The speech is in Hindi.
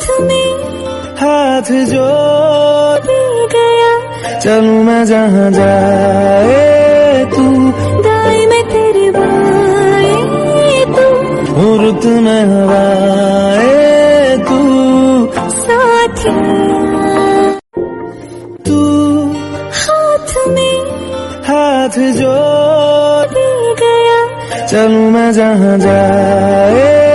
में हाथ जो दे गया, चलूं मैं जहाँ जाए तू, दाएं में तेरे बाएं तू, रुत में हवाए तू, साथिया तू हाथ में हाथ जो दे गया, चलूं मैं जहाँ जाए